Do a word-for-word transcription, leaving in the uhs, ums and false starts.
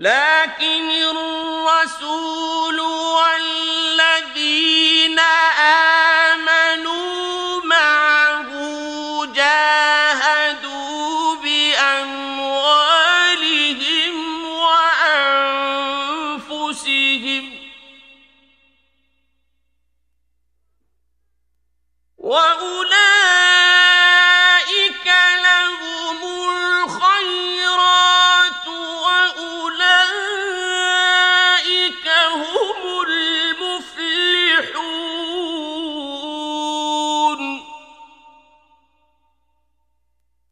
لكن الرسول والذين آمنوا معه جاهدوا بأموالهم وأنفسهم وأولئك